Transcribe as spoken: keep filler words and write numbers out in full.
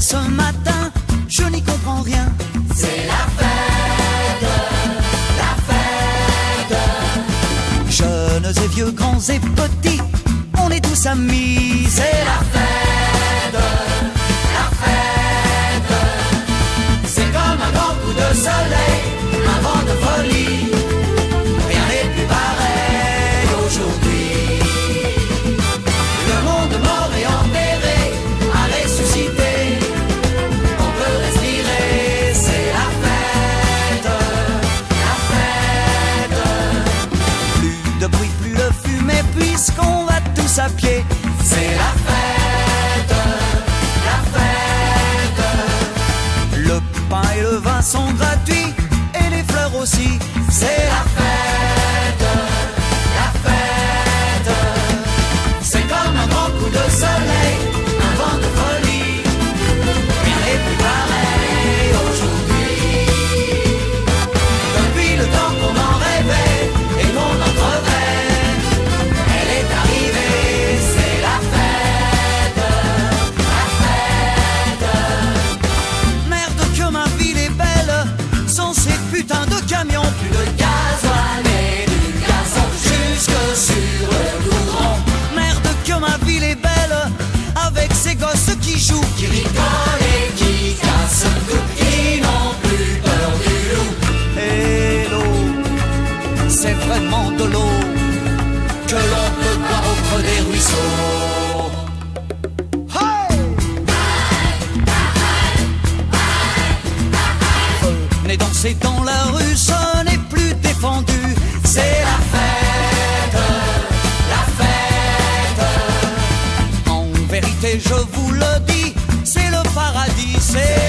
ce matin, je n'y comprends rien. C'est la fête, la fête. Jeunes et vieux, grands et petits, on est tous amis. C'est la fête, la fête. C'est comme un grand coup de soleil, un vent de folie. Rien n'est plus pareil aujourd'hui. Le monde mort et enterré a ressuscité. On peut respirer, c'est la fête, la fête. Plus de bruit, plus de fumée, puisqu'on va tous à pied. C'est la fête, la fête. Le pain et le vin sont gratuits, et les fleurs aussi. C'est la fête, la fête. C'est comme un grand coup de soleil, un vent de folie. Rien n'est plus pareil aujourd'hui. Depuis le temps qu'on en rêvait et qu'on en crevait, elle est arrivée. C'est la fête, la fête. Merde que ma ville est belle, sans ces putains de camions. Plus de gasoil et du gazon jusque sur le goudron. Merde que ma ville est belle, avec ces gosses qui jouent, Qui rigolent et qui cassent tout, qui n'ont plus peur du loup. et l'eau, c'est vraiment de l'eau Que l'on peut boire au creux des ruisseaux. Venez danser dans la rue, ce n'est plus défendu. C'est la fête, la fête. En vérité, je vous le dis, c'est le paradis, c'est